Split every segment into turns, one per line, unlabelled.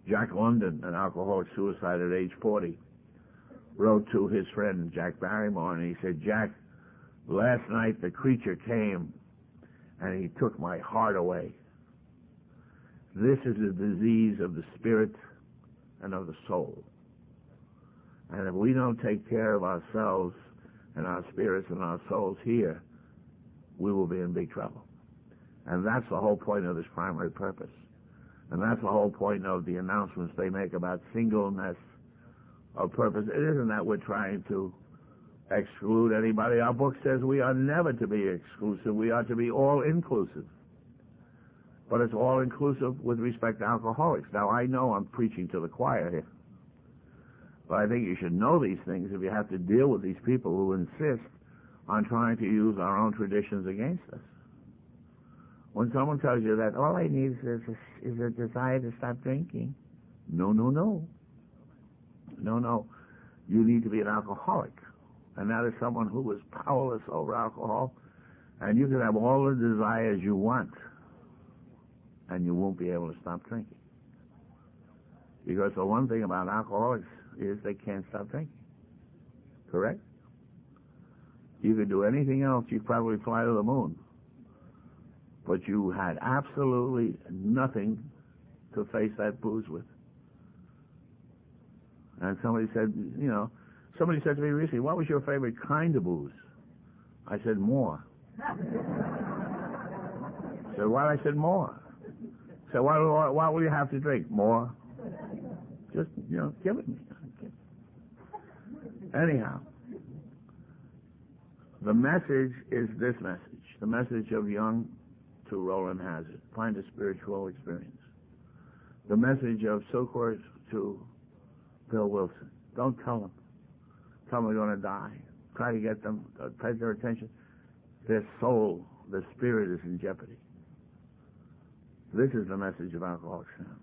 Jack London, an alcoholic suicide at age 40, wrote to his friend Jack Barrymore, and he said, Jack, last night the creature came and he took my heart away. This is a disease of the spirit and of the soul. And if we don't take care of ourselves and our spirits and our souls here, we will be in big trouble. And that's the whole point of this primary purpose. And that's the whole point of the announcements they make about singleness of purpose. It isn't that we're trying to exclude anybody. Our book says we are never to be exclusive. We are to be all-inclusive. But it's all-inclusive with respect to alcoholics. Now, I know I'm preaching to the choir here. But I think you should know these things if you have to deal with these people who insist on trying to use our own traditions against us. When someone tells you that all I need is a desire to stop drinking, no. You need to be an alcoholic. And that is someone who is powerless over alcohol. And you can have all the desires you want, and you won't be able to stop drinking. Because the one thing about alcoholics is they can't stop drinking. Correct? You could do anything else, you'd probably fly to the moon. But you had absolutely nothing to face that booze with. And somebody said to me recently, what was your favorite kind of booze? I said, more. So why? I said, more. So what will you have to drink? More. Just, give it me. Anyhow, the message is this message. The message of Young to Roland Hazard. Find a spiritual experience. The message of Silkworth to Bill Wilson. Don't tell them. Tell them they're going to die. Try to get them, take their attention. Their soul, their spirit is in jeopardy. This is the message of Alcoholics Anonymous.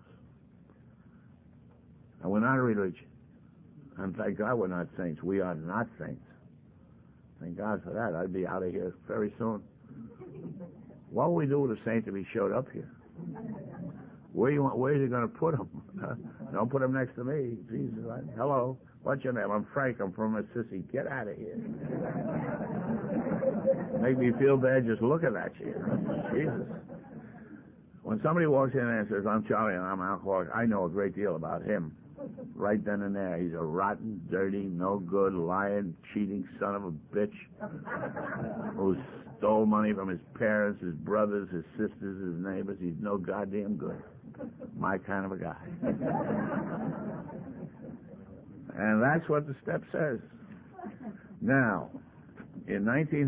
And we're not a religion. And thank God we're not saints. We are not saints. Thank God for that. I'd be out of here very soon. What will we do with a saint if he showed up here? Where is he going to put him? Don't put him next to me. Jesus. Hello. What's your name? I'm Frank. I'm from Assisi. Get out of here. Make me feel bad just looking at you. Jesus. When somebody walks in and says, I'm Charlie and I'm an alcoholic, I know a great deal about him. Right then and there. He's a rotten, dirty, no good, lying, cheating son of a bitch who stole money from his parents, his brothers, his sisters, his neighbors. He's no goddamn good. My kind of a guy. And that's what the step says. Now, in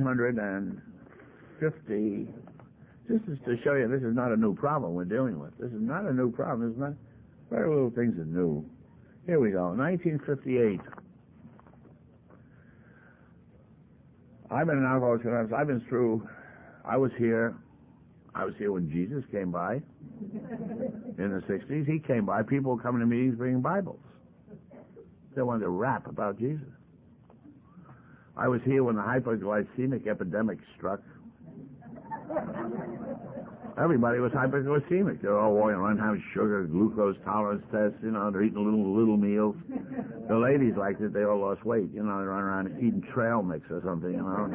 1950, just to show you this is not a new problem we're dealing with. This is not a new problem. There's not very little things are new. Here we go. 1958. I've been an alcoholic. I've been through. I was here when Jesus came by in the 60s. He came by. People were coming to meetings bringing Bibles. They wanted to rap about Jesus. I was here when the hypoglycemic epidemic struck. Everybody was hypoglycemic. They were all walking around having sugar, glucose tolerance tests, they're eating little meals. The ladies liked it. They all lost weight. They run around eating trail mix or something,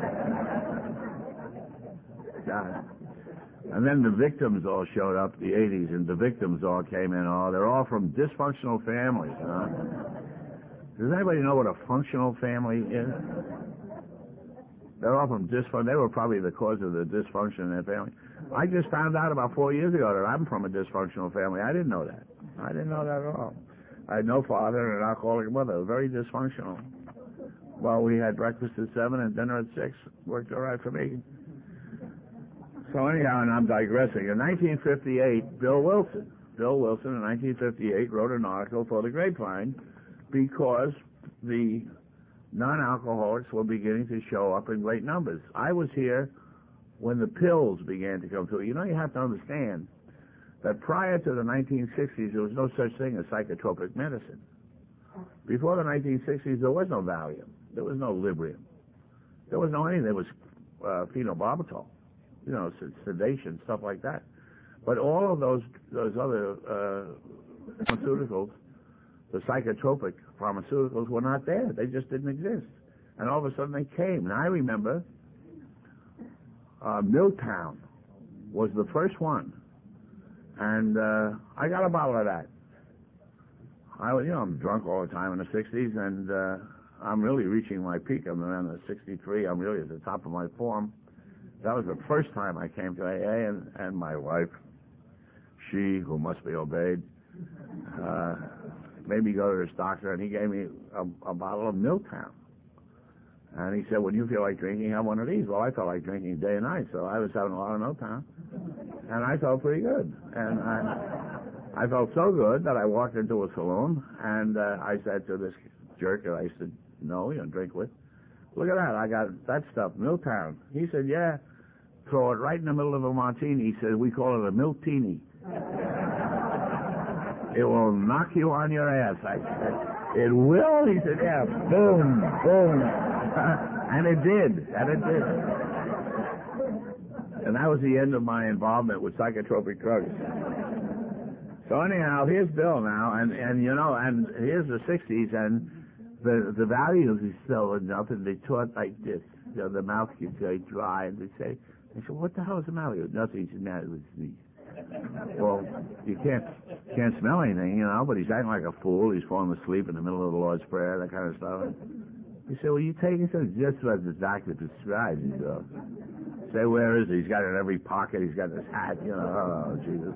God. And then the victims all showed up, the 80s, and the victims all came in. Oh, they're all from dysfunctional families, Does anybody know what a functional family is? They're all from dysfunction. They were probably the cause of the dysfunction in their family. I just found out about 4 years ago that I'm from a dysfunctional family. I didn't know that. I didn't know that at all. I had no father and an alcoholic mother. Very dysfunctional. Well, we had breakfast at 7 and dinner at 6. Worked all right for me. So anyhow, and I'm digressing. In 1958, Bill Wilson in 1958 wrote an article for the Grapevine because the non-alcoholics were beginning to show up in great numbers. I was here when the pills began to come through. You have to understand that prior to the 1960s, there was no such thing as psychotropic medicine. Before the 1960s, there was no Valium. There was no Librium. There was no anything. There was phenobarbital, sedation, stuff like that. But all of those other pharmaceuticals, the psychotropic pharmaceuticals were not there. They just didn't exist. And all of a sudden they came. And I remember Milltown was the first one. And I got a bottle of that. I'm drunk all the time in the 60s, and I'm really reaching my peak. I'm around the 63. I'm really at the top of my form. That was the first time I came to AA, and my wife, she, who must be obeyed, made me go to this doctor, and he gave me a bottle of Milltown. And he said, when you feel like drinking, have one of these. Well, I felt like drinking day and night, so I was having a lot of Milltown. And I felt pretty good. And I felt so good that I walked into a saloon, and I said to this jerk that I used to know, drink with, look at that, I got that stuff, Milltown. He said, yeah, throw it right in the middle of a martini. He said, we call it a Miltini. It will knock you on your ass. I said, it will? He said, yeah, boom, boom. And it did. And that was the end of my involvement with psychotropic drugs. So anyhow, here's Bill now, and here's the 60s, and the values is still nothing. They taught like this. The mouth gets very dry, and they said, what the hell is the matter with you? Nothing's the matter with me. Well, you can't smell anything, but he's acting like a fool. He's falling asleep in the middle of the Lord's Prayer, that kind of stuff. You say, well, you take it just as the doctor prescribes it. Say, where is he? He's got it in every pocket. He's got his hat, oh, Jesus.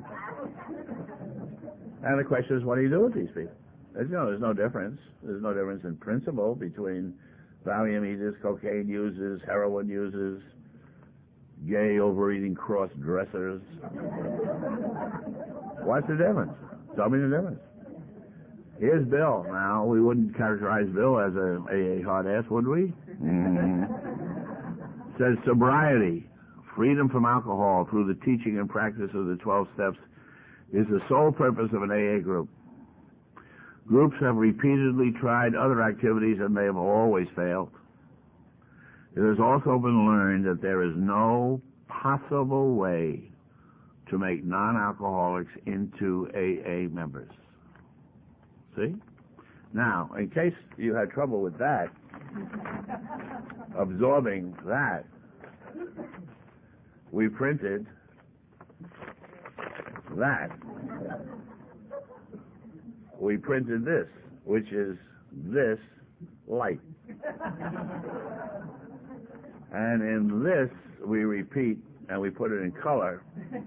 And the question is, what do you do with these people? There's no difference. There's no difference in principle between Valium users, cocaine users, heroin users, gay, overeating, cross-dressers. What's the difference? Tell me the difference. Here's Bill. Now, we wouldn't characterize Bill as a hard ass, would we? Says sobriety, freedom from alcohol through the teaching and practice of the 12 steps is the sole purpose of an AA group. Groups have repeatedly tried other activities and they have always failed. It has also been learned that there is no possible way to make non-alcoholics into AA members. See? Now, in case you had trouble with that, absorbing that, we printed that. We printed this, which is this light. And in this, we repeat, and we put it in color.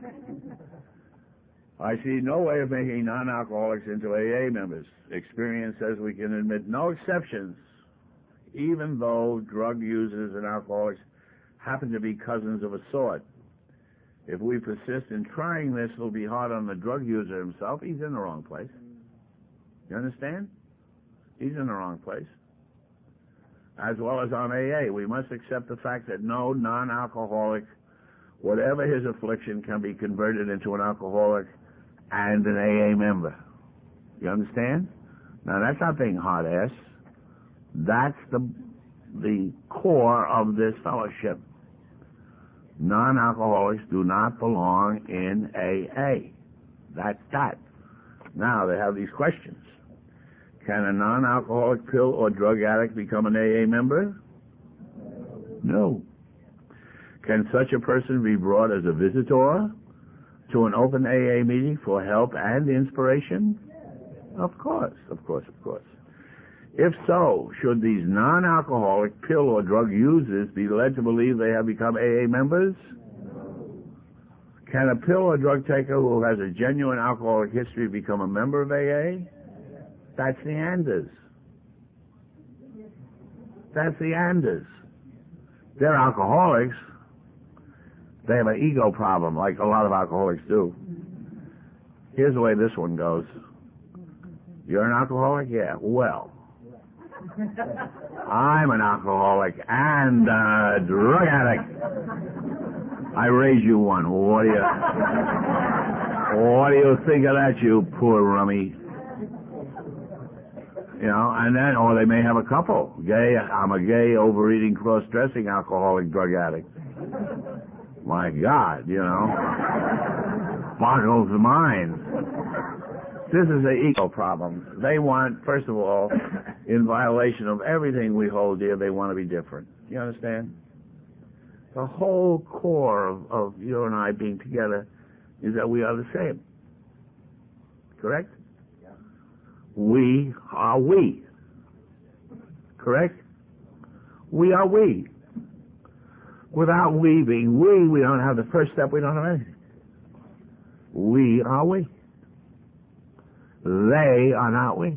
I see no way of making non-alcoholics into AA members. Experience says we can admit no exceptions, even though drug users and alcoholics happen to be cousins of a sort. If we persist in trying this, it'll be hard on the drug user himself. He's in the wrong place. You understand? He's in the wrong place. As well as on AA, we must accept the fact that no non-alcoholic, whatever his affliction, can be converted into an alcoholic and an AA member. You understand? Now, that's not being hard-ass. That's the core of this fellowship. Non-alcoholics do not belong in AA. That's that. Now, they have these questions. Can a non-alcoholic pill or drug addict become an AA member? No. Can such a person be brought as a visitor to an open AA meeting for help and inspiration? Of course. If so, should these non-alcoholic pill or drug users be led to believe they have become AA members? Can a pill or drug taker who has a genuine alcoholic history become a member of AA? That's the Anders. They're alcoholics. They have an ego problem, like a lot of alcoholics do. Here's the way this one goes. You're an alcoholic? Yeah. Well, I'm an alcoholic and a drug addict. I raise you one. What do you think of that, you poor rummy? And then, or they may have a couple. Gay, I'm a gay, overeating, cross-dressing alcoholic drug addict. My God, boggles the mind. This is an ego problem. They want, first of all, in violation of everything we hold dear, they want to be different. You understand? The whole core of you and I being together is that we are the same. Correct?
Yeah.
We are we. Correct? We are we. Without we being we don't have the first step, we don't have anything. We are we. They are not we.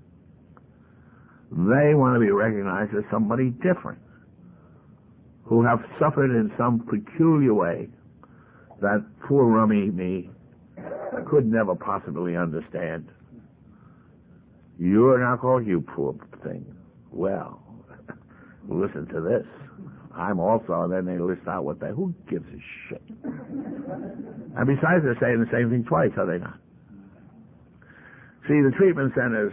They want to be recognized as somebody different, who have suffered in some peculiar way that poor rummy me could never possibly understand. You're an alcoholic, you poor thing. Well, listen to this. I'm also, and then they list out who gives a shit? And besides, they're saying the same thing twice, are they not? See, the treatment centers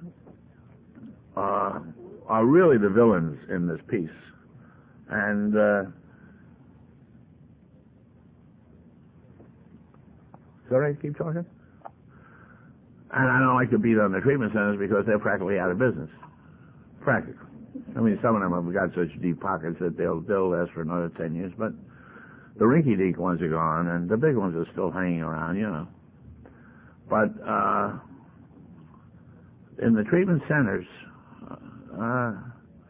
are really the villains in this piece. And sorry, keep talking? And I don't like to beat on the treatment centers because they're practically out of business. Practically. I mean, some of them have got such deep pockets that they'll last for another 10 years, but the rinky-dink ones are gone, and the big ones are still hanging around, you know. But in the treatment centers,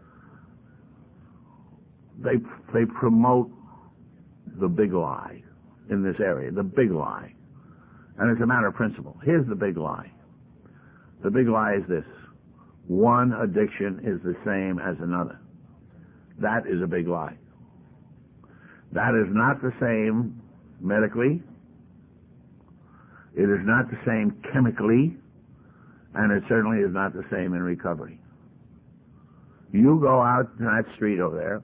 they promote the big lie in this area, the big lie. And it's a matter of principle. Here's the big lie. The big lie is this. One addiction is the same as another. That is a big lie. That is not the same medically. It is not the same chemically. And it certainly is not the same in recovery. You go out to that street over there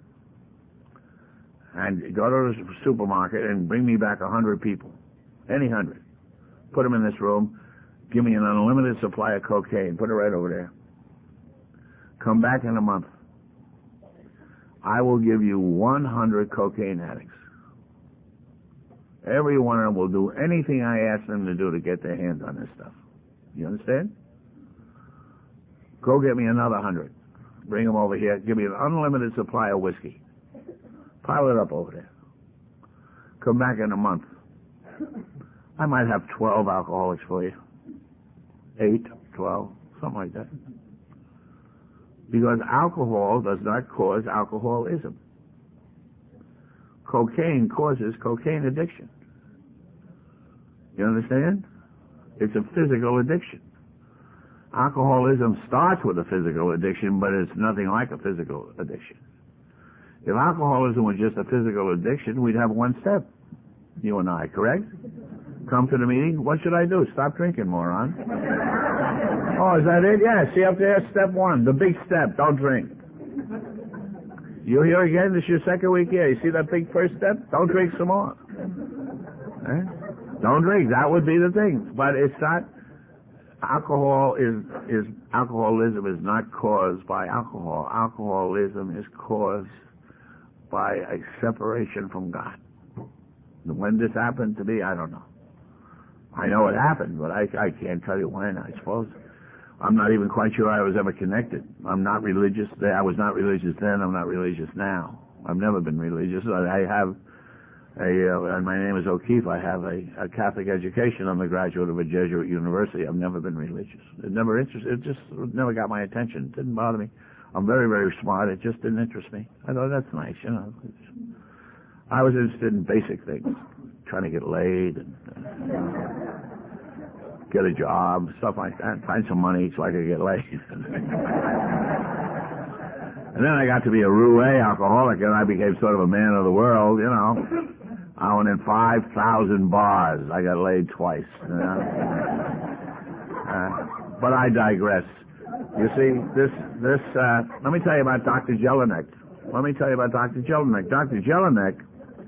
and go to the supermarket and bring me back 100 people. Any 100. Put them in this room. Give me an unlimited supply of cocaine. Put it right over there. Come back in a month. I will give you 100 cocaine addicts. Every one of them will do anything I ask them to do to get their hands on this stuff. You understand? Go get me another 100. Bring them over here. Give me an unlimited supply of whiskey. Pile it up over there. Come back in a month. I might have 12 alcoholics for you. 8, 12, something like that. Because alcohol does not cause alcoholism. Cocaine causes cocaine addiction. You understand? It's a physical addiction. Alcoholism starts with a physical addiction, but it's nothing like a physical addiction. If alcoholism was just a physical addiction, we'd have one step. You and I, correct? Come to the meeting. What should I do? Stop drinking, moron. Oh, is that it? Yeah, see up there, step 1, the big step, don't drink. You here again? This is your second week here. You see that big first step? Don't drink some more. Eh? Don't drink. That would be the thing. But it's not. Alcoholism is not caused by alcohol. Alcoholism is caused by a separation from God. When this happened to me, I don't know. I know it happened, but I can't tell you when, I suppose. I'm not even quite sure I was ever connected. I'm not religious. I was not religious then. I'm not religious now. I've never been religious. I have and my name is O'Keefe. I have a Catholic education. I'm a graduate of a Jesuit university. I've never been religious. It just never got my attention. It didn't bother me. I'm very, very smart. It just didn't interest me. I thought, that's nice, you know. I was interested in basic things, trying to get laid and get a job, stuff like that, find some money so I could get laid. And then I got to be a roue alcoholic, and I became sort of a man of the world, you know. I went in 5,000 bars. I got laid twice. You know? But I digress. You see, let me tell you about Dr. Jelinek. Dr. Jelinek,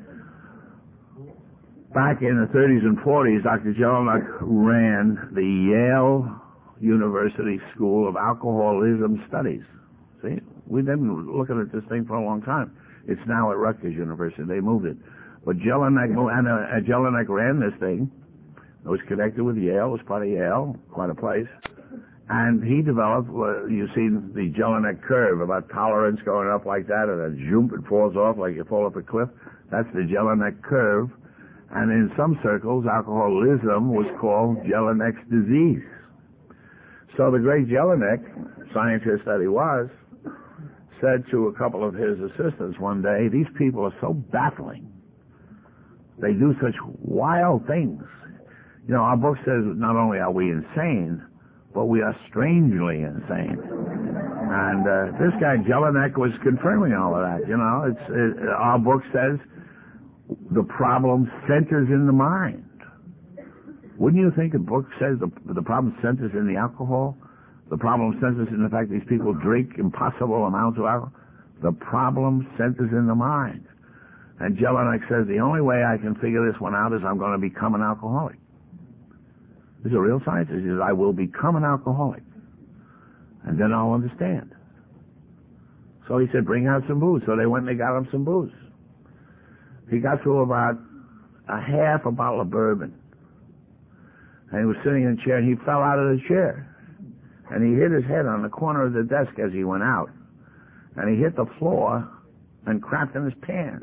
back in the 30s and 40s, Dr. Jelinek ran the Yale University School of Alcoholism Studies. See, we've been looking at this thing for a long time. It's now at Rutgers University. They moved it. But Jelinek ran this thing It was connected with Yale. It was part of Yale, quite a place. And he developed, you see the Jelinek curve, about tolerance going up like that, and then zoom, it falls off like you fall off a cliff. That's the Jelinek curve. And in some circles, alcoholism was called Jelinek's disease. So the great Jelinek, scientist that he was, said to a couple of his assistants one day, these people are so baffling. They do such wild things. You know, our book says not only are we insane, but we are strangely insane. And this guy Jelinek was confirming all of that. You know, our book says the problem centers in the mind. Wouldn't you think a book says the problem centers in the alcohol? The problem centers in the fact these people drink impossible amounts of alcohol? The problem centers in the mind. And Jelinek says the only way I can figure this one out is I'm going to become an alcoholic. He's a real scientist. He says, I will become an alcoholic. And then I'll understand. So he said, bring out some booze. So they went and they got him some booze. He got through about a half a bottle of bourbon. And he was sitting in a chair, and he fell out of the chair. And he hit his head on the corner of the desk as he went out. And he hit the floor and crapped in his pants.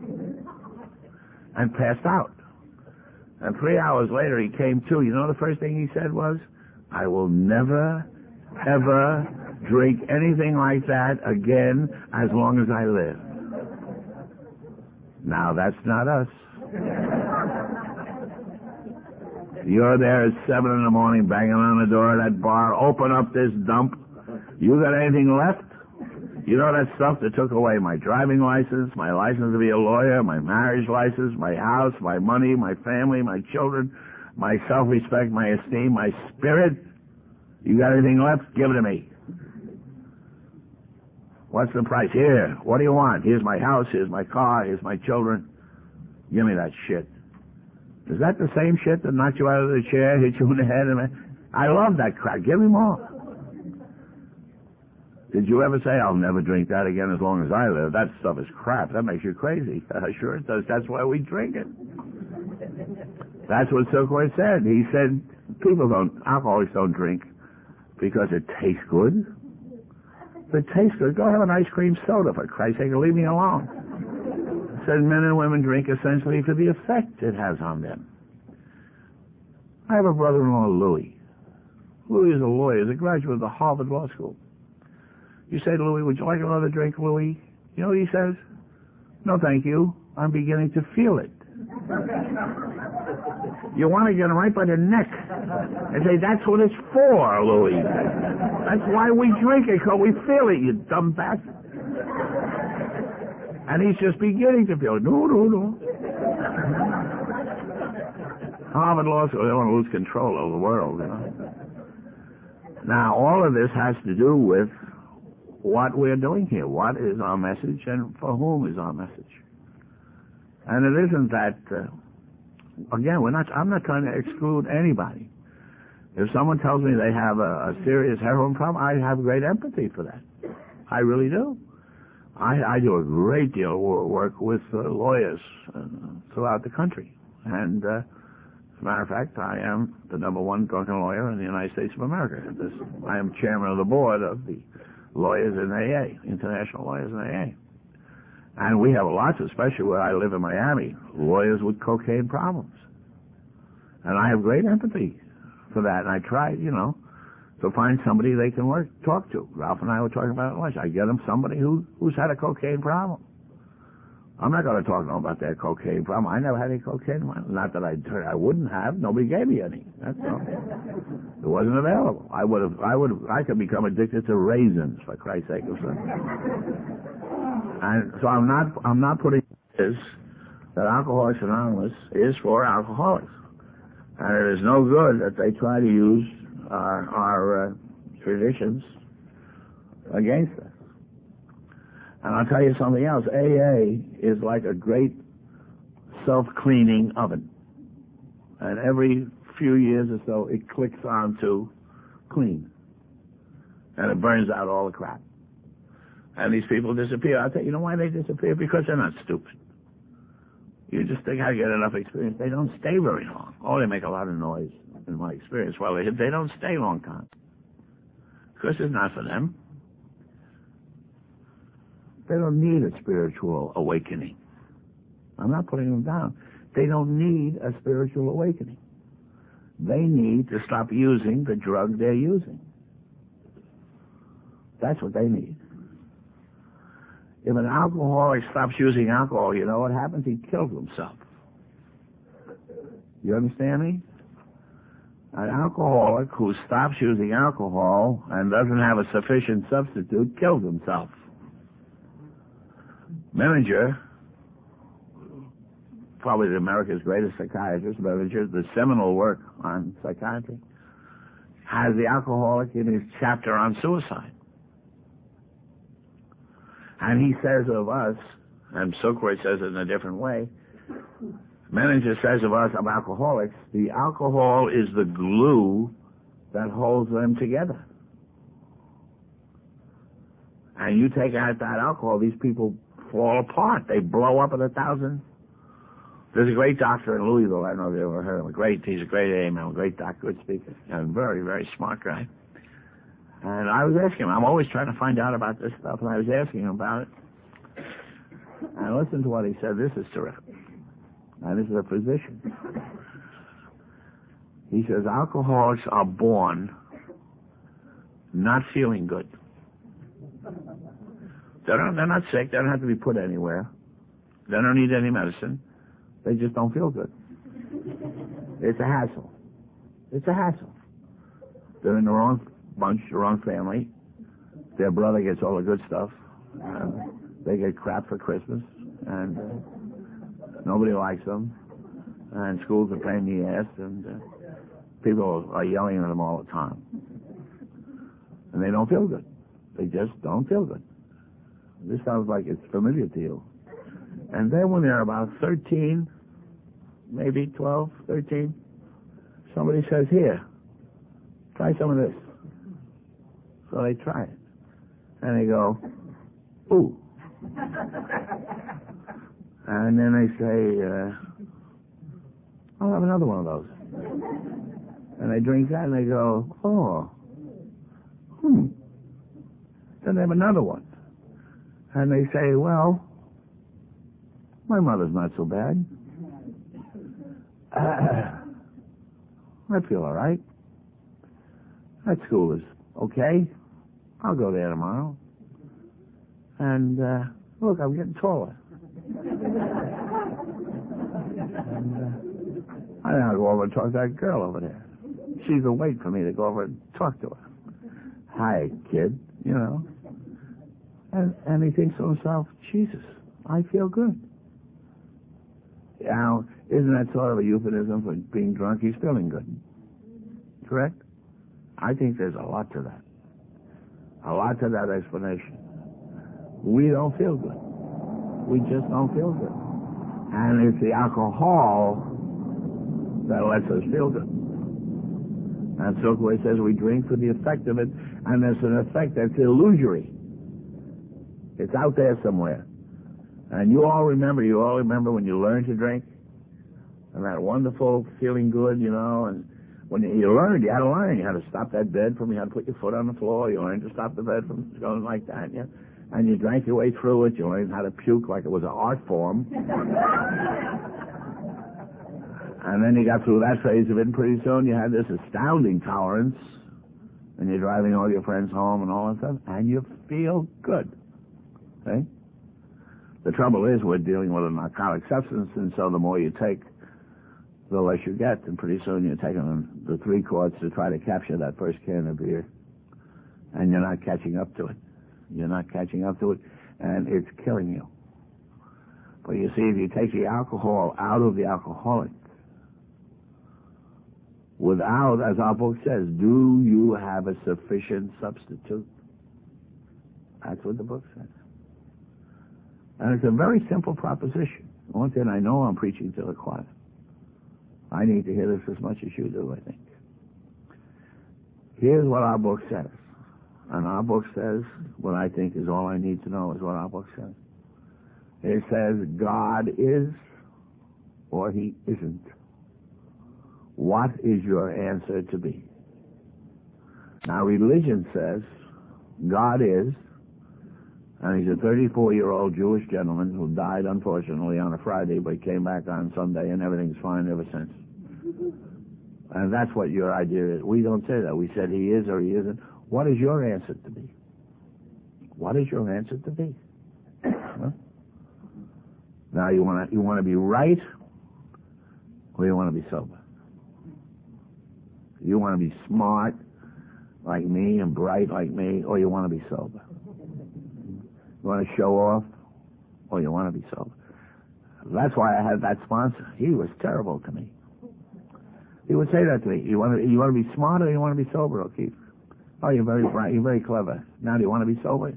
And passed out. And 3 hours later, he came to. You know the first thing he said was, I will never, ever drink anything like that again as long as I live. Now, that's not us. You're there at 7 in the morning banging on the door of that bar. Open up this dump. You got anything left? You know that stuff that took away my driving license, my license to be a lawyer, my marriage license, my house, my money, my family, my children, my self-respect, my esteem, my spirit? You got anything left? Give it to me. What's the price? Here. What do you want? Here's my house, here's my car, here's my children. Give me that shit. Is that the same shit that knocked you out of the chair, hit you in the head? I love that crap. Give me more. Did you ever say, I'll never drink that again as long as I live? That stuff is crap. That makes you crazy. Sure it does. That's why we drink it. That's what Silkworth said. He said, alcoholics don't drink because it tastes good. If it tastes good, go have an ice cream soda, for Christ's sake, and leave me alone. Said men and women drink essentially for the effect it has on them. I have a brother-in-law, Louis. Louis is a lawyer. He's a graduate of the Harvard Law School. You say to Louis, would you like another drink, Louis? You know what he says? No, thank you. I'm beginning to feel it. You want to get him right by the neck and say, that's what it's for, Louis. That's why we drink it, because we feel it, you dumb bastard. And he's just beginning to feel it. No. Harvard Law School, they want to lose control of the world, you know. Now, all of this has to do with what we're doing here. What is our message, and for whom is our message? And it isn't that, again, I'm not trying to exclude anybody. If someone tells me they have a serious heroin problem, I have great empathy for that. I really do. I do a great deal of work with lawyers throughout the country. And as a matter of fact, I am the #1 drunken lawyer in the United States of America. I am chairman of the board of the lawyers in AA, international lawyers in AA. And we have lots, especially where I live in Miami, lawyers with cocaine problems. And I have great empathy for that. And I try, to find somebody they can talk to. Ralph and I were talking about it at lunch. I get them somebody who's had a cocaine problem. I'm not going to talk to them about their cocaine problem. I never had any cocaine. Not that I wouldn't have. Nobody gave me any. That's all. It wasn't available. I could become addicted to raisins, for Christ's sake. And so I'm not putting this that Alcoholics Anonymous is for alcoholics. And it is no good that they try to use our traditions against us. And I'll tell you something else. AA is like a great self-cleaning oven. And every few years or so, it clicks on to clean. And it burns out all the crap. And these people disappear. I'll tell you, know why they disappear? Because they're not stupid. You just think I get enough experience. They don't stay very long. Oh, they make a lot of noise in my experience. Well, they don't stay long time. Because it's not for them. They don't need a spiritual awakening. I'm not putting them down. They don't need a spiritual awakening. They need to stop using the drug they're using. That's what they need. If an alcoholic stops using alcohol, you know what happens? He kills himself. You understand me? An alcoholic who stops using alcohol and doesn't have a sufficient substitute kills himself. Menninger, probably America's greatest psychiatrist, Menninger, the seminal work on psychiatry, has the alcoholic in his chapter on suicide. And he says of us, and Sokrat says it in a different way, Menninger says of us, of alcoholics, the alcohol is the glue that holds them together. And you take out that alcohol, these people fall apart. They blow up in 1,000. There's a great doctor in Louisville. I don't know if you ever heard of him. He's a great A.M., a great doctor, good speaker, and very, very smart guy. And I was asking him, I'm always trying to find out about this stuff, and I was asking him about it. And listen to what he said. This is terrific. And this is a physician. He says, alcoholics are born not feeling good. They're not sick. They don't have to be put anywhere. They don't need any medicine. They just don't feel good. It's a hassle. It's a hassle. They're in the wrong bunch, the wrong family. Their brother gets all the good stuff. They get crap for Christmas. And nobody likes them. And school's a pain in the ass. And people are yelling at them all the time. And they don't feel good. They just don't feel good. This sounds like it's familiar to you. And then when they're about 13, maybe 12, 13, somebody says, here, try some of this. So they try it. And they go, ooh. And then they say, I'll have another one of those. And they drink that and they go, oh, Then they have another one. And they say, well, my mother's not so bad. I feel all right. That school is okay. I'll go there tomorrow. And, look, I'm getting taller. And, I don't have to go over and talk to that girl over there. She's a wait for me to go over and talk to her. Hi, kid, you know. And he thinks to himself, Jesus, I feel good. Now, isn't that sort of a euphemism for being drunk? He's feeling good. Correct? I think there's a lot to that. A lot to that explanation. We don't feel good. We just don't feel good. And it's the alcohol that lets us feel good. And Sokrat says we drink for the effect of it, and there's an effect that's illusory. It's out there somewhere. And you all remember when you learned to drink? And that wonderful feeling good, you know, and when you learned, you had to learn. You had to stop that bed from, you had to put your foot on the floor, you learned to stop the bed from going like that, yeah. And you drank your way through it, you learned how to puke like it was an art form. And then you got through that phase of it, and pretty soon you had this astounding tolerance, and you're driving all your friends home and all that stuff, and you feel good. Okay? The trouble is we're dealing with a narcotic substance, and so the more you take, the less you get, and pretty soon you're taking the 3 quarts to try to capture that first can of beer, and you're not catching up to it. You're not catching up to it, and it's killing you. But you see, if you take the alcohol out of the alcoholic, without, as our book says, do you have a sufficient substitute? That's what the book says. And it's a very simple proposition. One thing I know I'm preaching to the choir. I need to hear this as much as you do, I think. Here's what our book says. And our book says, what I think is all I need to know is what our book says. It says, God is or he isn't. What is your answer to be? Now, religion says God is, and he's a 34-year-old Jewish gentleman who died, unfortunately, on a Friday, but came back on Sunday, and everything's fine ever since. And that's what your idea is. We don't say that. We said he is or he isn't. What is your answer to be? What is your answer to be? Huh? Now, you want to be right, or you want to be sober? You want to be smart like me and bright like me, or you want to be sober? You want to show off, or you want to be sober? That's why I had that sponsor. He was terrible to me. He would say that to me. You want to be smart, or you want to be sober, O'Keefe? Oh, you're very bright. You're very clever. Now, do you want to be sober?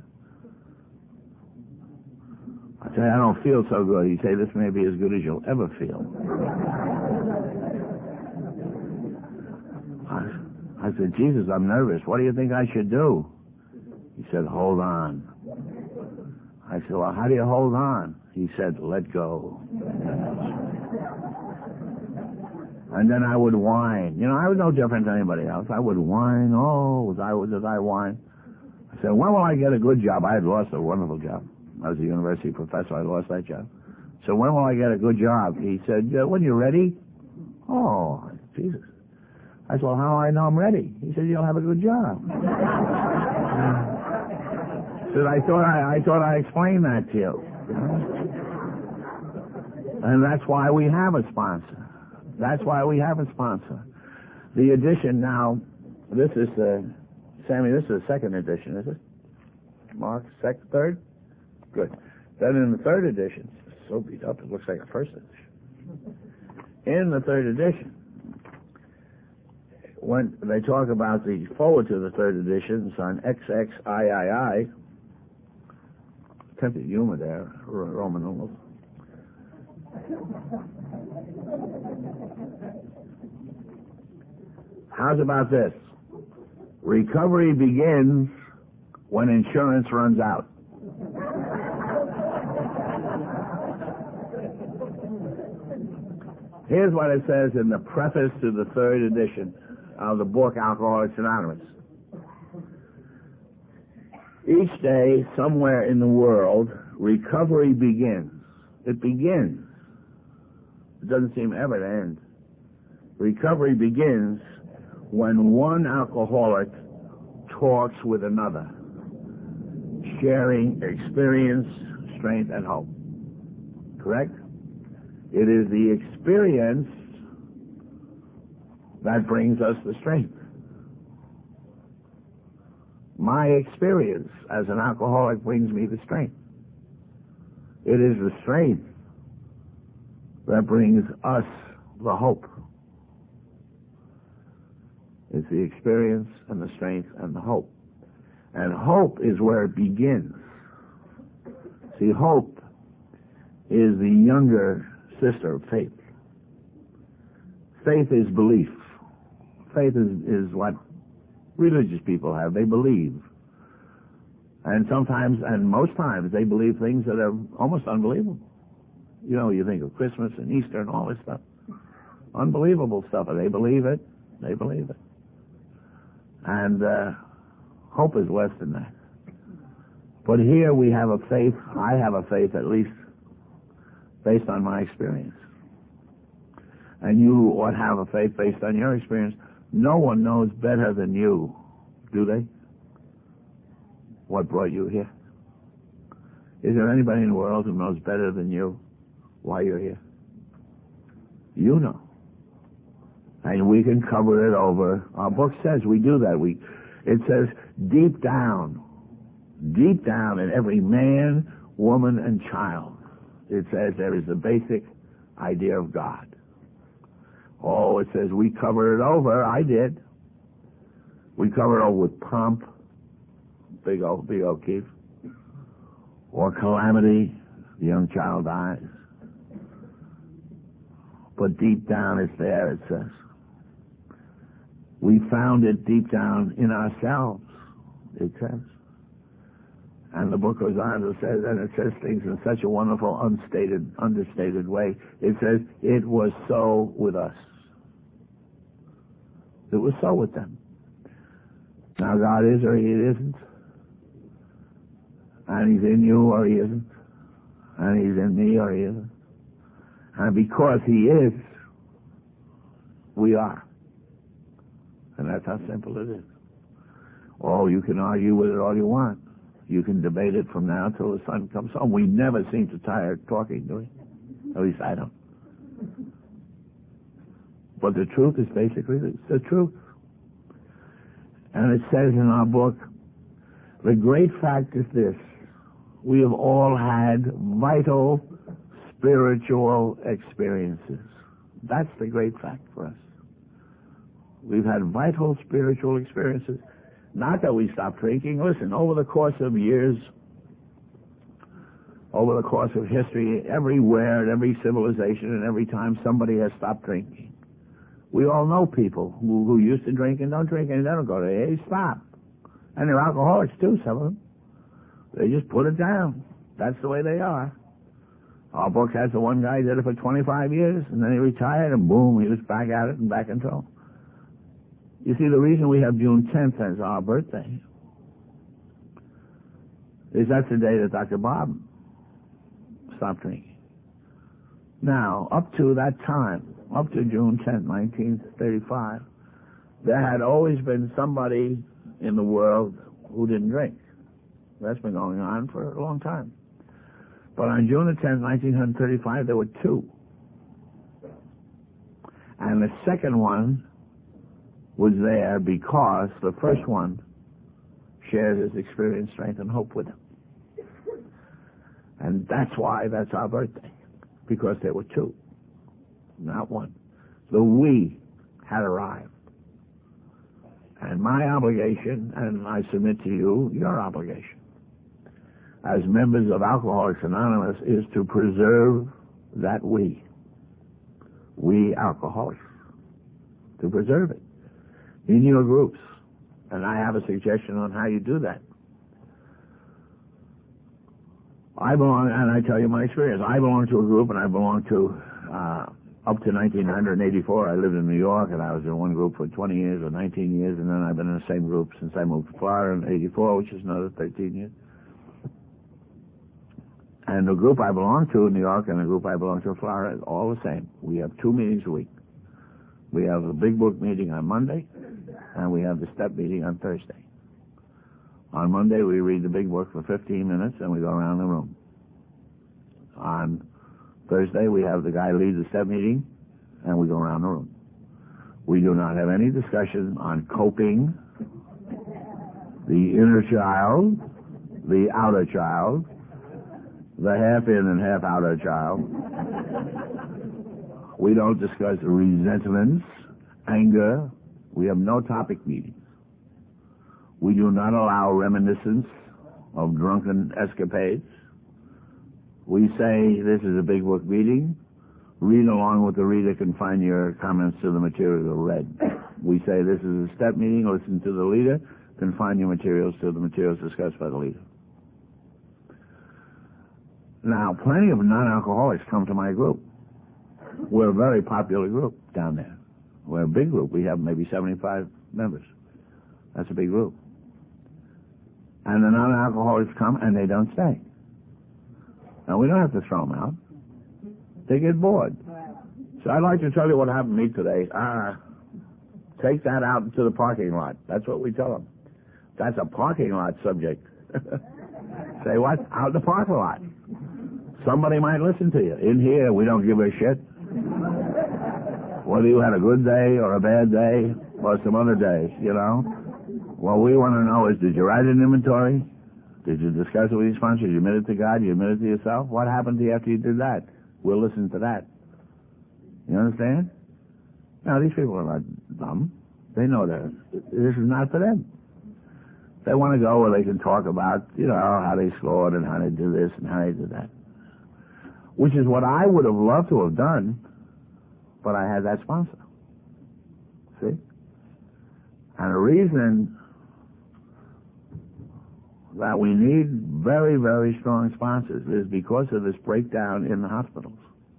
I say, I don't feel so good. He'd say, this may be as good as you'll ever feel. I said, Jesus, I'm nervous. What do you think I should do? He said, hold on. I said, well, how do you hold on? He said, let go. And then I would whine. You know, I was no different than anybody else. I would whine. Oh, as I whine. I said, when will I get a good job? I had lost a wonderful job. I was a university professor. I lost that job. So when will I get a good job? He said, when you're ready. Oh, Jesus. I said, well, how do I know I'm ready? He said, you'll have a good job. Said, I thought I explained that to you. And that's why we have a sponsor. That's why we have a sponsor. The edition now, this is Sammy, this is the second edition, is it? Mark, third? Good. Then in the third edition, it's so beat up, it looks like a first edition. In the third edition, when they talk about the forward to the third edition, it's on XXIII, attempted humor there, Roman numerals. How's about this? Recovery begins when insurance runs out. Here's what it says in the preface to the third edition of the book Alcoholics Anonymous. Each day, somewhere in the world, recovery begins. It begins. It doesn't seem ever to end. Recovery begins when one alcoholic talks with another, sharing experience, strength, and hope. Correct? It is the experience that brings us the strength. My experience as an alcoholic brings me the strength. It is the strength that brings us the hope. It's the experience and the strength and the hope. And hope is where it begins. See, hope is the younger sister of faith. Faith is belief. Faith is what religious people have. They believe. And sometimes, and most times, they believe things that are almost unbelievable. You know, you think of Christmas and Easter and all this stuff. Unbelievable stuff. And they believe it. They believe it. And hope is less than that. But here we have a faith, I have a faith at least, based on my experience. And you ought to have a faith based on your experience. No one knows better than you, do they? What brought you here? Is there anybody in the world who knows better than you why you're here? You know. And we can cover it over. Our book says we do that. It says deep down in every man, woman, and child, it says there is the basic idea of God. Oh, it says we cover it over. I did. We cover it over with pomp, big O'Keefe, or calamity, the young child dies. But deep down it's there, it says. We found it deep down in ourselves, it says. And the book goes on to say, and it says things in such a wonderful, understated way. It says, it was so with us. It was so with them. Now God is or He isn't. And He's in you or He isn't. And He's in me or He isn't. And because He is, we are. And that's how simple it is. Oh, you can argue with it all you want. You can debate it from now till the sun comes home. We never seem to tire talking, do we? At least I don't. But the truth is basically the truth. And it says in our book, the great fact is this: we have all had vital spiritual experiences. That's the great fact for us. We've had vital spiritual experiences. Not that we stopped drinking. Listen, over the course of years, over the course of history, everywhere, in every civilization, and every time somebody has stopped drinking. We all know people who used to drink and don't drink, and they don't go to AA, stop. And they're alcoholics too, some of them. They just put it down. That's the way they are. Our book has the one guy who did it for 25 years, and then he retired, and boom, he was back at it and back in trouble. You see, the reason we have June 10th as our birthday is that's the day that Dr. Bob stopped drinking. Now, up to that time, up to June 10th, 1935, there had always been somebody in the world who didn't drink. That's been going on for a long time. But on June the 10th, 1935, there were two. And the second one was there because the first one shared his experience, strength, and hope with him. And that's why that's our birthday, because there were two, not one. The we had arrived. And my obligation, and I submit to you, your obligation, as members of Alcoholics Anonymous, is to preserve that we alcoholics, to preserve it in your groups. And I have a suggestion on how you do that. I belong, and I tell you my experience, I belong to a group, and I belong to, up to 1984, I lived in New York, and I was in one group for 20 years or 19 years, and then I've been in the same group since I moved to Florida in 84, which is another 13 years. And the group I belong to in New York and the group I belong to in Florida is all the same. We have 2 meetings a week. We have a big book meeting on Monday, and we have the step meeting on Thursday. On Monday, we read the big book for 15 minutes, and we go around the room. On Thursday, we have the guy lead the step meeting, and we go around the room. We do not have any discussion on coping, the inner child, the outer child, the half in and half outer child. We don't discuss resentments, anger. We have no topic meetings. We do not allow reminiscence of drunken escapades. We say this is a big book meeting. Read along with the reader, confine your comments to the material read. We say this is a step meeting. Listen to the leader. Confine your materials to the materials discussed by the leader. Now, plenty of non-alcoholics come to my group. We're a very popular group down there. We're a big group. We have maybe 75 members. That's a big group. And the non-alcoholics come and they don't stay. Now, we don't have to throw them out. They get bored. So I'd like to tell you what happened to me today. Take that out into the parking lot. That's what we tell them. That's a parking lot subject. Say what? Out in the parking lot. Somebody might listen to you. In here, we don't give a shit. Whether you had a good day or a bad day or some other day, you know. What we want to know is, did you write an inventory? Did you discuss it with your sponsor? Did you admit it to God? Did you admit it to yourself? What happened to you after you did that? We'll listen to that. You understand? Now, these people are not dumb. They know that this is not for them. They want to go where they can talk about, you know, how they scored and how they did this and how they did that. Which is what I would have loved to have done, but I had that sponsor. See? And the reason that we need very, very strong sponsors is because of this breakdown in the hospitals.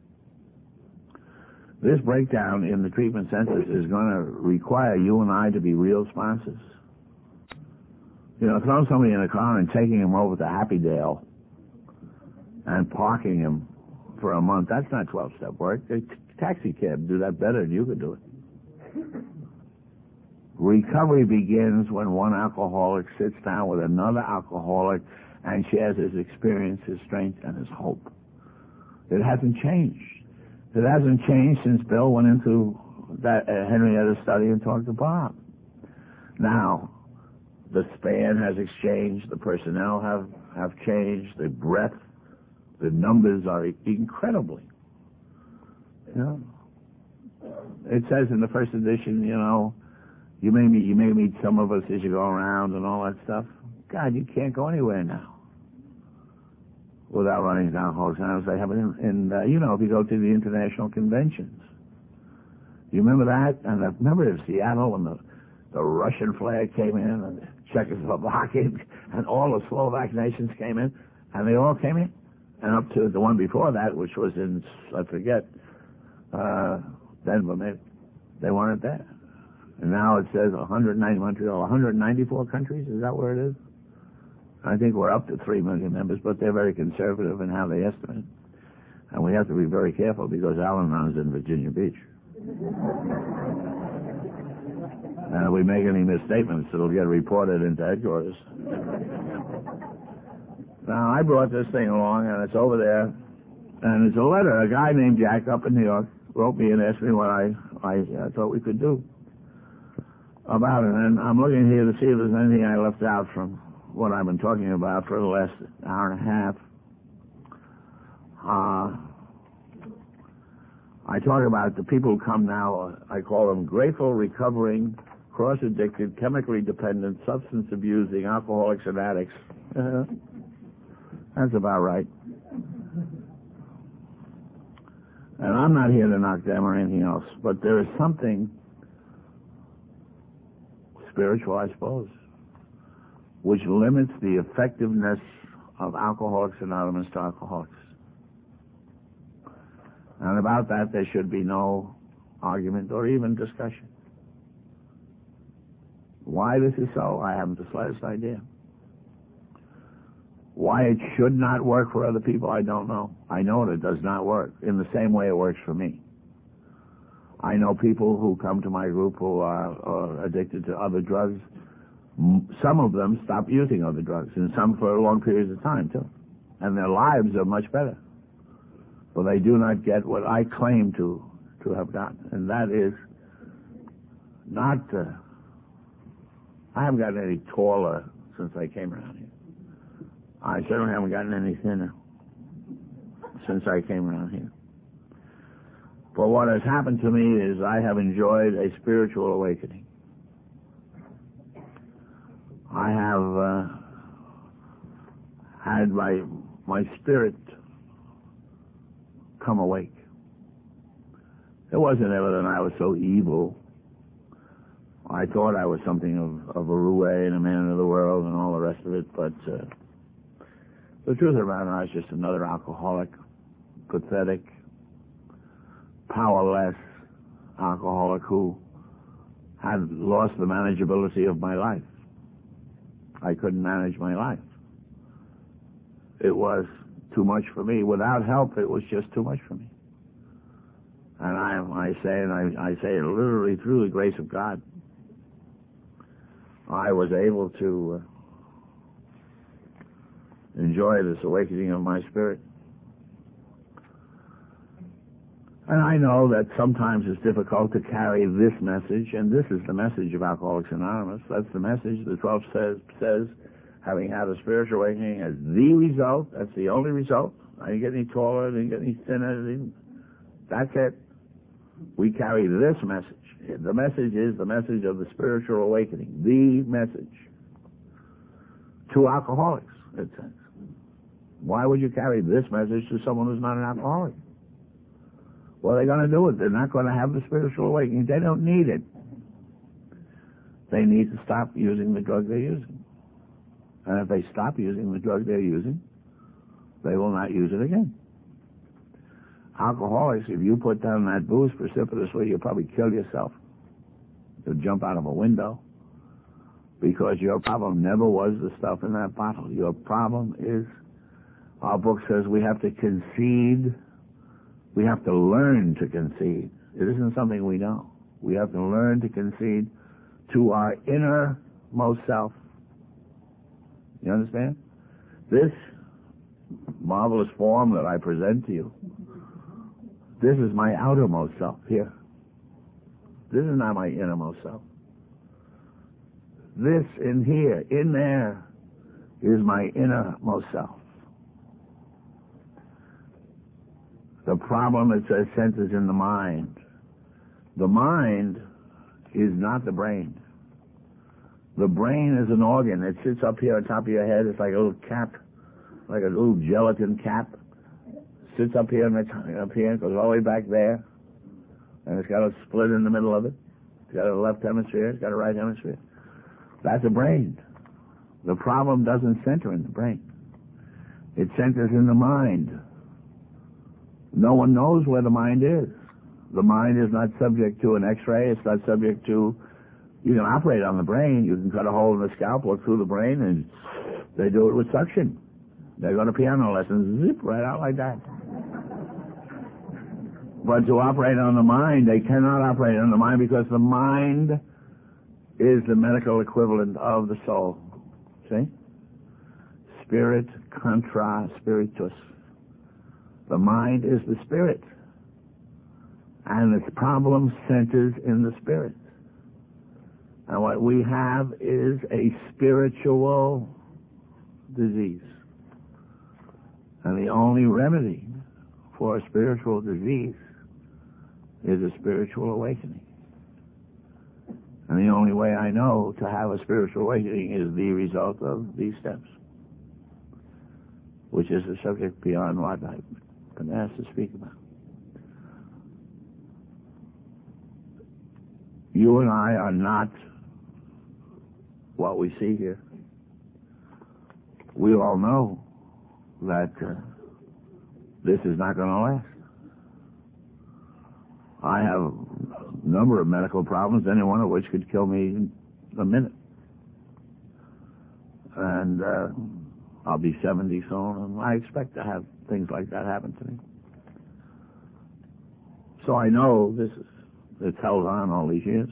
This breakdown in the treatment centers is going to require you and I to be real sponsors. You know, throwing somebody in a car and taking him over to Happy Dale and parking him for a month, that's not 12-step work. A taxi cab do that better than you could do it. Recovery begins when one alcoholic sits down with another alcoholic and shares his experience, his strength, and his hope. It hasn't changed. It hasn't changed since Bill went into that Henrietta's study and talked to Bob. Now, the span has exchanged, the personnel have changed, the breadth, the numbers are incredibly. You know, it says in the first edition, you know, you may meet some of us as you go around and all that stuff. God, you can't go anywhere now without running into Alcoholics Anonymous. They have it you know, if you go to the international conventions. You remember that? And I remember in Seattle when the Russian flag came in and the Czechoslovakian and all the Slovak nations came in, and they all came in. And up to the one before that, which was in, I forget, Denver, maybe. They weren't there. And now it says 194 countries. Is that where it is? I think we're up to 3 million members, but they're very conservative in how they estimate. And we have to be very careful because Al-Anon's in Virginia Beach. And if we make any misstatements, it'll get reported into headquarters. Now, I brought this thing along, and it's over there. And it's a letter. A guy named Jack up in New York wrote me and asked me what I thought we could do about it. And I'm looking here to see if there's anything I left out from what I've been talking about for the last hour and a half. I talk about the people who come now, I call them grateful, recovering, cross-addicted, chemically dependent, substance-abusing, alcoholics and addicts. That's about right. And I'm not here to knock them or anything else, but there is something spiritual, I suppose, which limits the effectiveness of Alcoholics Anonymous to alcoholics. And about that, there should be no argument or even discussion. Why this is so, I haven't the slightest idea. Why it should not work for other people, I don't know. I know it does not work in the same way it works for me. I know people who come to my group who are addicted to other drugs. Some of them stop using other drugs, and some for long periods of time, too. And their lives are much better. But they do not get what I claim to have gotten, and that is not... I haven't gotten any taller since I came around here. I certainly haven't gotten any thinner since I came around here. But what has happened to me is I have enjoyed a spiritual awakening. I have had my spirit come awake. It wasn't ever that I was so evil. I thought I was something of a roue and a man of the world and all the rest of it, but the truth about it, I was just another alcoholic, pathetic, powerless alcoholic who had lost the manageability of my life. I couldn't manage my life. It was too much for me. Without help, it was just too much for me. And I say it literally through the grace of God. I was able to enjoy this awakening of my spirit. And I know that sometimes it's difficult to carry this message, and this is the message of Alcoholics Anonymous. That's the message the 12 says, having had a spiritual awakening as the result. That's the only result. I didn't get any taller, I didn't get any thinner. That's it. We carry this message. The message is the message of the spiritual awakening. The message. To alcoholics, it says. Why would you carry this message to someone who's not an alcoholic? Well, they're going to do it. They're not going to have the spiritual awakening. They don't need it. They need to stop using the drug they're using. And if they stop using the drug they're using, they will not use it again. Alcoholics, if you put down that booze precipitously, you'll probably kill yourself. You'll jump out of a window, because your problem never was the stuff in that bottle. Your problem is, our book says, we have to concede. We have to learn to concede. It isn't something we know. We have to learn to concede to our innermost self. You understand? This marvelous form that I present to you, this is my outermost self here. This is not my innermost self. This in here, in there, is my innermost self. The problem, it says, centers in the mind. The mind is not the brain. The brain is an organ. It sits up here on top of your head. It's like a little cap, like a little gelatin cap. Sits up here, and up here, goes all the way back there, and it's got a split in the middle of it. It's got a left hemisphere, it's got a right hemisphere. That's a brain. The problem doesn't center in the brain. It centers in the mind. No one knows where the mind is. The mind is not subject to an x-ray. It's not subject to... You can operate on the brain. You can cut a hole in the scalp, look through the brain, and they do it with suction. They go to piano lessons, zip, right out like that. But to operate on the mind, they cannot operate on the mind, because the mind is the medical equivalent of the soul. See? Spirit contra spiritus. The mind is the spirit. And its problem centers in the spirit. And what we have is a spiritual disease. And the only remedy for a spiritual disease is a spiritual awakening. And the only way I know to have a spiritual awakening is the result of these steps, which is a subject beyond what I've been asked to speak about. You and I are not what we see here. We all know that this is not going to last. I have a number of medical problems, any one of which could kill me in a minute. And I'll be 70 soon, and I expect to have things like that happen to me. So I know it's held on all these years.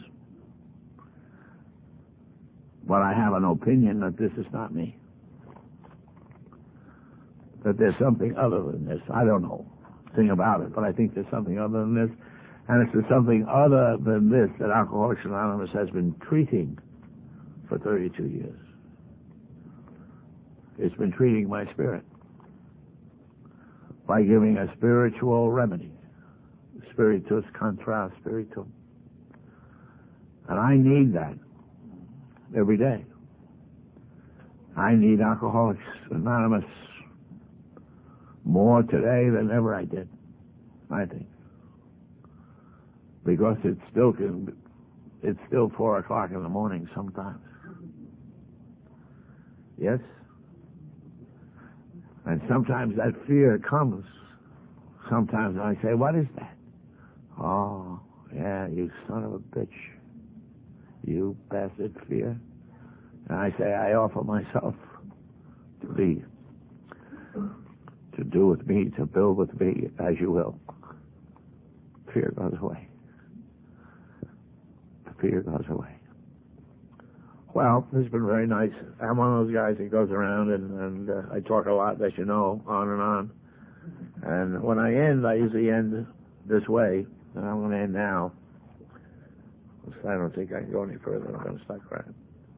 But I have an opinion that this is not me. That there's something other than this. I don't know a thing about it, but I think there's something other than this. And it's something other than this that Alcoholics Anonymous has been treating for 32 years. It's been treating my spirit by giving a spiritual remedy. Spiritus contra spiritum. And I need that every day. I need Alcoholics Anonymous more today than ever I did, I think. Because it's still 4 o'clock in the morning sometimes. Yes? And sometimes that fear comes. Sometimes I say, what is that? Oh, yeah, you son of a bitch. You bastard fear. And I say, I offer myself to be, to do with me, to build with me as you will. Fear goes away. The fear goes away. Well, this has been very nice. I'm one of those guys that goes around and I talk a lot, as you know, on and on. And when I end, I usually end this way. And I'm going to end now. I don't think I can go any further. I'm going to start crying.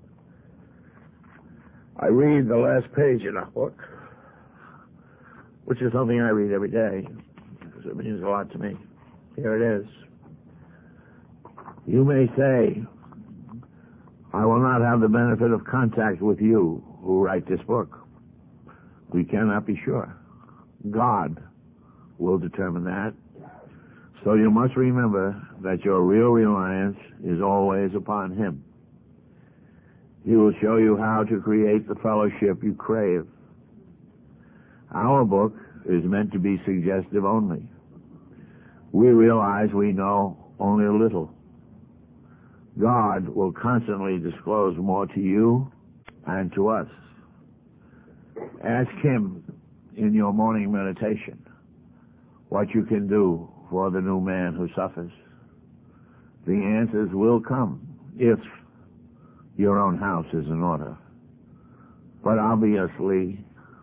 I read the last page in our book, which is something I read every day, because it means a lot to me. Here it is. You may say, I will not have the benefit of contact with you who write this book. We cannot be sure. God will determine that. So you must remember that your real reliance is always upon Him. He will show you how to create the fellowship you crave. Our book is meant to be suggestive only. We realize we know only a little. God will constantly disclose more to you and to us. Ask Him in your morning meditation what you can do for the new man who suffers. The answers will come if your own house is in order. But obviously,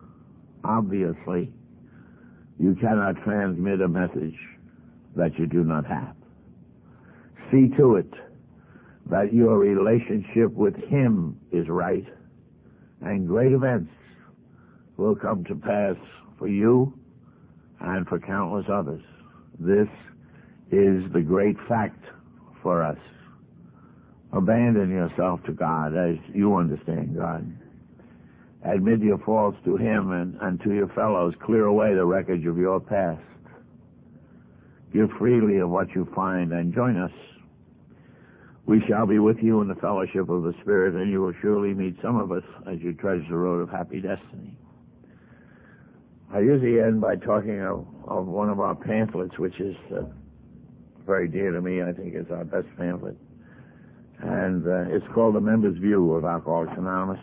you cannot transmit a message that you do not have. See to it that your relationship with Him is right, and great events will come to pass for you and for countless others. This is the great fact for us. Abandon yourself to God as you understand God. Admit your faults to Him and to your fellows. Clear away the wreckage of your past. Give freely of what you find and join us. We shall be with you in the fellowship of the Spirit, and you will surely meet some of us as you trudge the road of happy destiny. I usually end by talking of one of our pamphlets, which is very dear to me. I think it's our best pamphlet. And it's called The Member's View of Alcoholics Anonymous.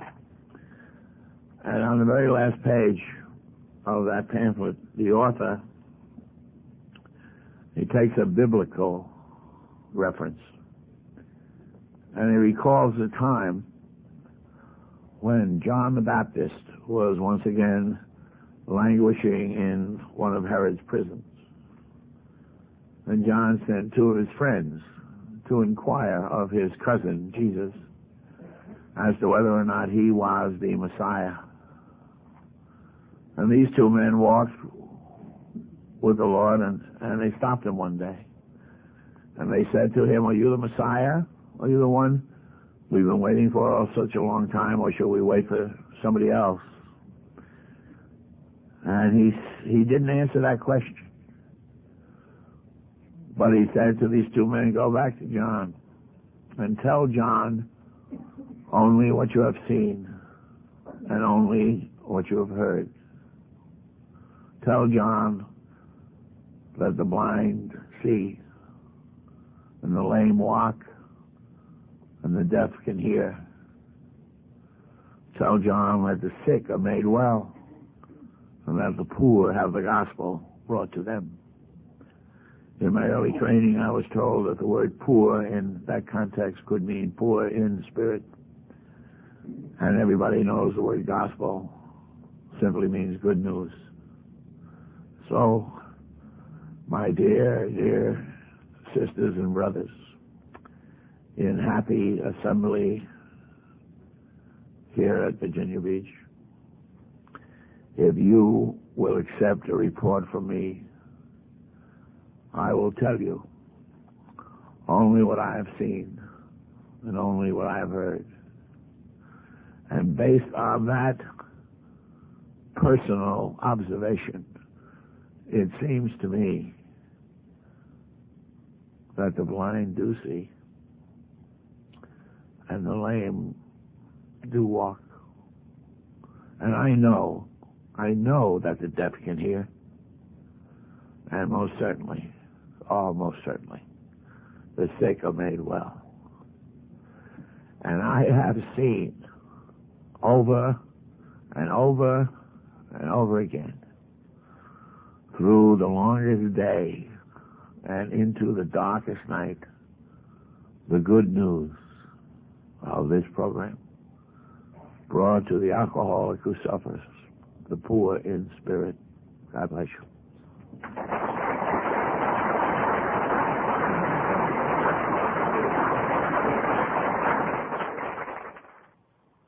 And on the very last page of that pamphlet, the author, he takes a biblical reference. And he recalls the time when John the Baptist was once again languishing in one of Herod's prisons. And John sent two of his friends to inquire of his cousin, Jesus, as to whether or not he was the Messiah. And these two men walked with the Lord, and they stopped him one day. And they said to him, "Are you the Messiah? Are you the one we've been waiting for such a long time, or shall we wait for somebody else?" And he didn't answer that question. But he said to these two men, "Go back to John and tell John only what you have seen and only what you have heard. Tell John that the blind see and the lame walk and the deaf can hear. Tell John that the sick are made well and that the poor have the gospel brought to them." In my early training, I was told that the word poor in that context could mean poor in spirit. And everybody knows the word gospel simply means good news. So, my dear sisters and brothers, in happy assembly here at Virginia Beach, if you will accept a report from me, I will tell you only what I have seen and only what I have heard. And based on that personal observation, it seems to me that the blind do see and the lame do walk. And I know that the deaf can hear. And most certainly, the sick are made well. And I have seen over and over and over again, through the longest day and into the darkest night, the good news of this program brought to the alcoholic who suffers, the poor in spirit. God bless you.